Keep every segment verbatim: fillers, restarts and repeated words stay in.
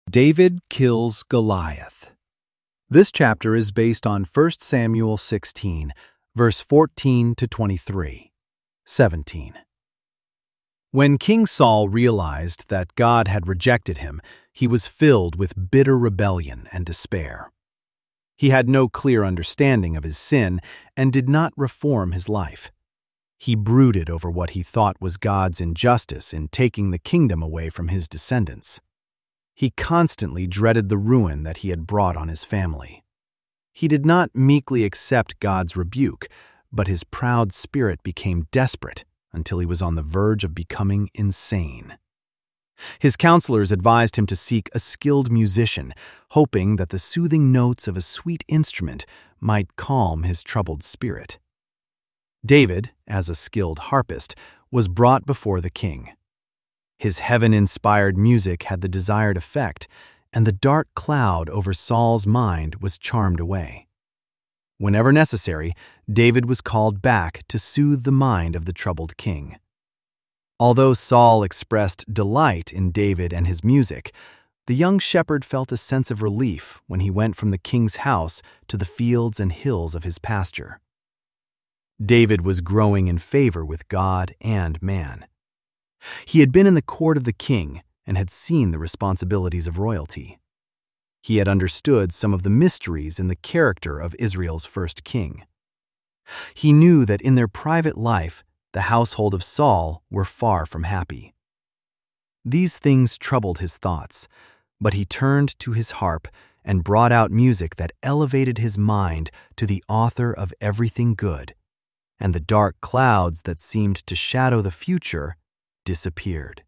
David kills Goliath. This chapter is based on First Samuel sixteen, verse fourteen to twenty-three. seventeen. When King Saul realized that God had rejected him, he was filled with bitter rebellion and despair. He had no clear understanding of his sin and did not reform his life. He brooded over what he thought was God's injustice in taking the kingdom away from his descendants. He constantly dreaded the ruin that he had brought on his family. He did not meekly accept God's rebuke, but his proud spirit became desperate until he was on the verge of becoming insane. His counselors advised him to seek a skilled musician, hoping that the soothing notes of a sweet instrument might calm his troubled spirit. David, as a skilled harpist, was brought before the king. His heaven-inspired music had the desired effect, and the dark cloud over Saul's mind was charmed away. Whenever necessary, David was called back to soothe the mind of the troubled king. Although Saul expressed delight in David and his music, the young shepherd felt a sense of relief when he went from the king's house to the fields and hills of his pasture. David was growing in favor with God and man. He had been in the court of the king and had seen the responsibilities of royalty. He had understood some of the mysteries in the character of Israel's first king. He knew that in their private life, the household of Saul were far from happy. These things troubled his thoughts, but he turned to his harp and brought out music that elevated his mind to the author of everything good, and the dark clouds that seemed to shadow the future disappeared.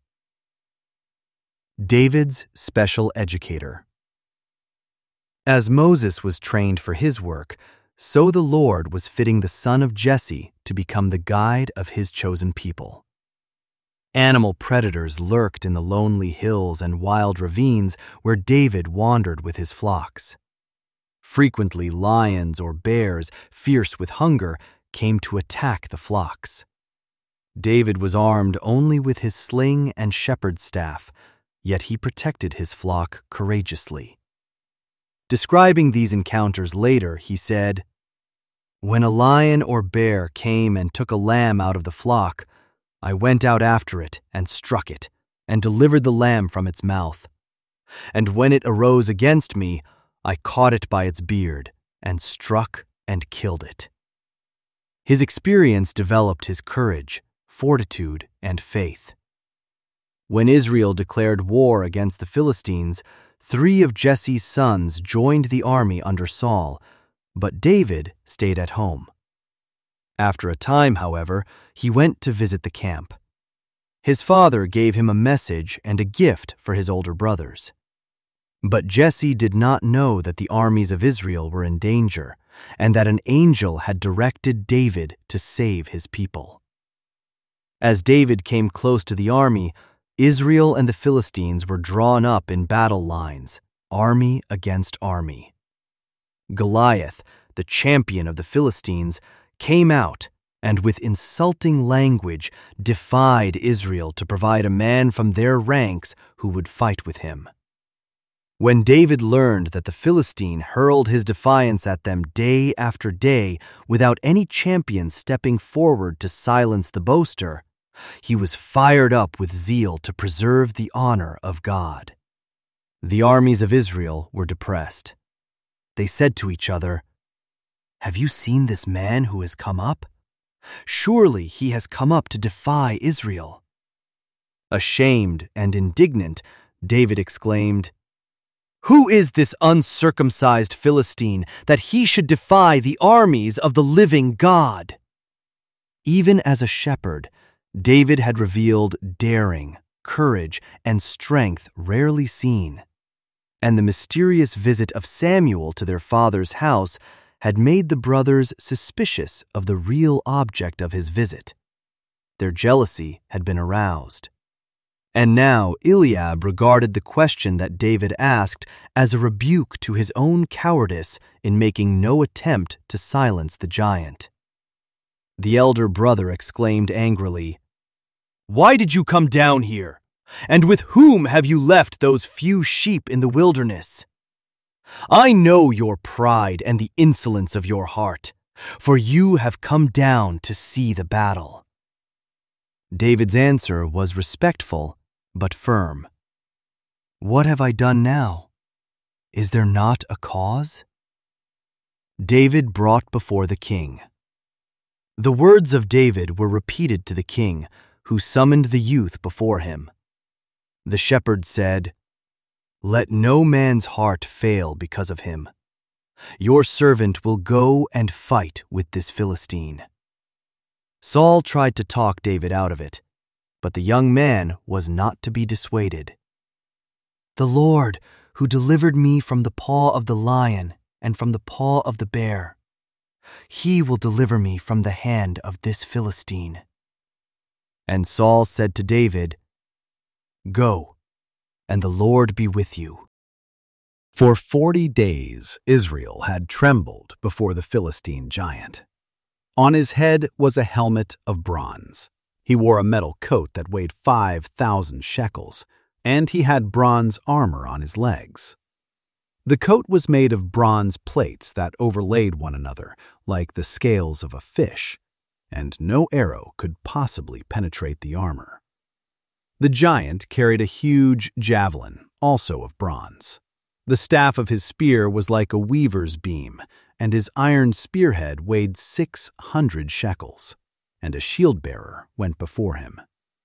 David's special educator. As Moses was trained for his work, so the Lord was fitting the son of Jesse to become the guide of his chosen people. Animal predators lurked in the lonely hills and wild ravines where David wandered with his flocks. Frequently, lions or bears, fierce with hunger, came to attack the flocks. David was armed only with his sling and shepherd's staff, yet he protected his flock courageously. Describing these encounters later, he said, "When a lion or bear came and took a lamb out of the flock, I went out after it and struck it, and delivered the lamb from its mouth. And when it arose against me, I caught it by its beard, and struck and killed it." His experience developed his courage, fortitude, and faith. When Israel declared war against the Philistines, three of Jesse's sons joined the army under Saul, but David stayed at home. After a time, however, he went to visit the camp. His father gave him a message and a gift for his older brothers. But Jesse did not know that the armies of Israel were in danger, and that an angel had directed David to save his people. As David came close to the army, Israel and the Philistines were drawn up in battle lines, army against army. Goliath, the champion of the Philistines, came out and with insulting language defied Israel to provide a man from their ranks who would fight with him. When David learned that the Philistine hurled his defiance at them day after day without any champion stepping forward to silence the boaster, he was fired up with zeal to preserve the honor of God. The armies of Israel were depressed. They said to each other, "Have you seen this man who has come up? Surely he has come up to defy Israel." Ashamed and indignant, David exclaimed, "Who is this uncircumcised Philistine that he should defy the armies of the living God?" Even as a shepherd, David had revealed daring, courage, and strength rarely seen. And the mysterious visit of Samuel to their father's house had made the brothers suspicious of the real object of his visit. Their jealousy had been aroused. And now Eliab regarded the question that David asked as a rebuke to his own cowardice in making no attempt to silence the giant. The elder brother exclaimed angrily, "Why did you come down here? And with whom have you left those few sheep in the wilderness? I know your pride and the insolence of your heart, for you have come down to see the battle." David's answer was respectful but firm. "What have I done now? Is there not a cause?" David brought before the king. The words of David were repeated to the king, who summoned the youth before him. The shepherd said, "Let no man's heart fail because of him. Your servant will go and fight with this Philistine." Saul tried to talk David out of it, but the young man was not to be dissuaded. "The Lord, who delivered me from the paw of the lion and from the paw of the bear, he will deliver me from the hand of this Philistine." And Saul said to David, "Go, and the Lord be with you." For forty days Israel had trembled before the Philistine giant. On his head was a helmet of bronze. He wore a metal coat that weighed five thousand shekels, and he had bronze armor on his legs. The coat was made of bronze plates that overlaid one another like the scales of a fish, and no arrow could possibly penetrate the armor. The giant carried a huge javelin, also of bronze. The staff of his spear was like a weaver's beam, and his iron spearhead weighed six hundred shekels, and a shield-bearer went before him.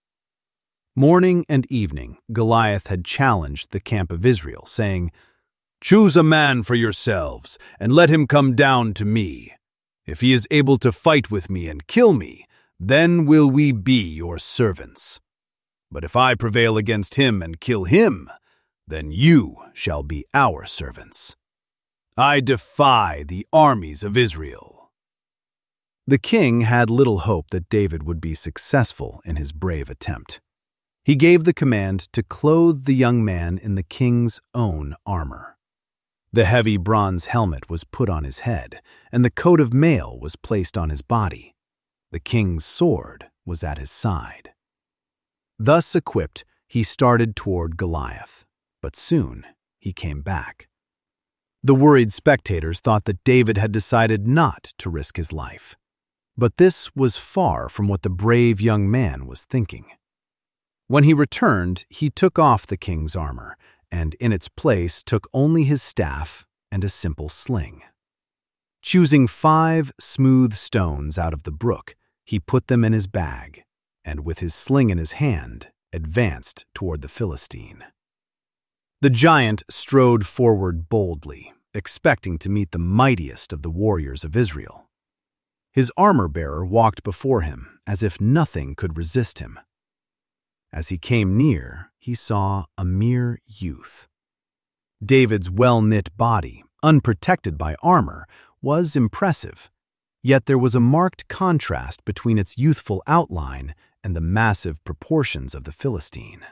Morning and evening Goliath had challenged the camp of Israel, saying, "Choose a man for yourselves, and let him come down to me. If he is able to fight with me and kill me, then will we be your servants. But if I prevail against him and kill him, then you shall be our servants. I defy the armies of Israel." The king had little hope that David would be successful in his brave attempt. He gave the command to clothe the young man in the king's own armor. The heavy bronze helmet was put on his head, and the coat of mail was placed on his body. The king's sword was at his side. Thus equipped, he started toward Goliath, but soon he came back. The worried spectators thought that David had decided not to risk his life, but this was far from what the brave young man was thinking. When he returned, he took off the king's armor, and in its place took only his staff and a simple sling. Choosing five smooth stones out of the brook, he put them in his bag, and with his sling in his hand, advanced toward the Philistine. The giant strode forward boldly, expecting to meet the mightiest of the warriors of Israel. His armor-bearer walked before him, as if nothing could resist him. As he came near, he saw a mere youth. David's well-knit body, unprotected by armor, was impressive, yet there was a marked contrast between its youthful outline and the massive proportions of the Philistine.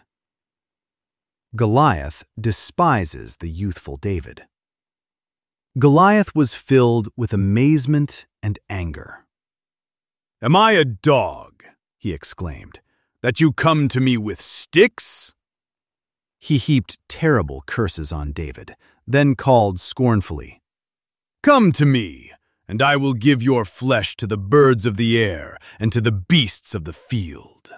Goliath despises the youthful David. Goliath was filled with amazement and anger. "Am I a dog," he exclaimed, "that you come to me with sticks?" He heaped terrible curses on David, then called scornfully, "Come to me, and I will give your flesh to the birds of the air and to the beasts of the field."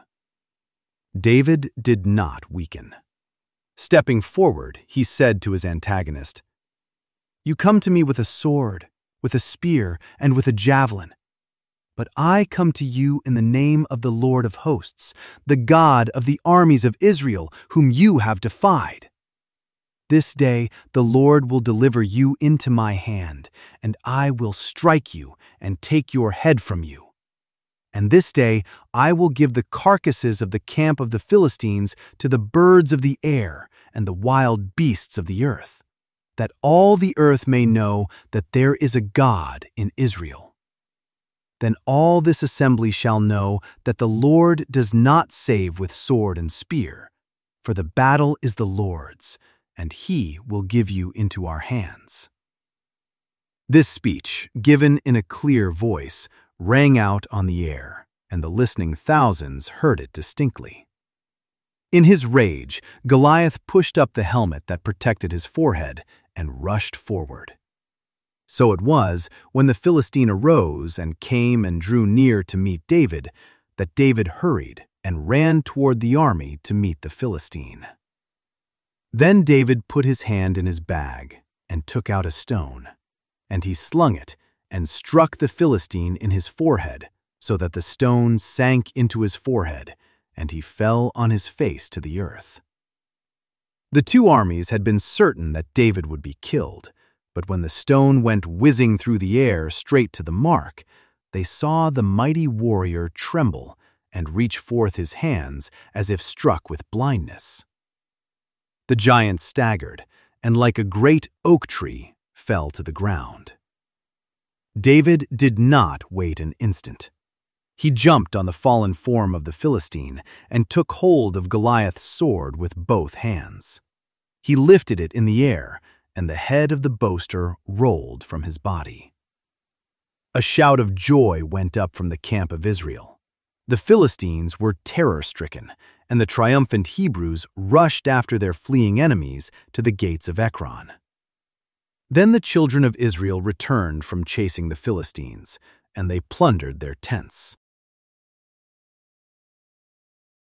David did not weaken. Stepping forward, he said to his antagonist, "You come to me with a sword, with a spear, and with a javelin. But I come to you in the name of the Lord of hosts, the God of the armies of Israel, whom you have defied. This day the Lord will deliver you into my hand, and I will strike you and take your head from you. And this day I will give the carcasses of the camp of the Philistines to the birds of the air and the wild beasts of the earth, that all the earth may know that there is a God in Israel. Then all this assembly shall know that the Lord does not save with sword and spear, for the battle is the Lord's, and he will give you into our hands." This speech, given in a clear voice, rang out on the air, and the listening thousands heard it distinctly. In his rage, Goliath pushed up the helmet that protected his forehead and rushed forward. So it was, when the Philistine arose and came and drew near to meet David, that David hurried and ran toward the army to meet the Philistine. Then David put his hand in his bag and took out a stone, and he slung it and struck the Philistine in his forehead, so that the stone sank into his forehead, and he fell on his face to the earth. The two armies had been certain that David would be killed, but when the stone went whizzing through the air straight to the mark, they saw the mighty warrior tremble and reach forth his hands as if struck with blindness. The giant staggered, and like a great oak tree, fell to the ground. David did not wait an instant. He jumped on the fallen form of the Philistine and took hold of Goliath's sword with both hands. He lifted it in the air, and the head of the boaster rolled from his body. A shout of joy went up from the camp of Israel. The Philistines were terror-stricken, and the triumphant Hebrews rushed after their fleeing enemies to the gates of Ekron. Then the children of Israel returned from chasing the Philistines, and they plundered their tents.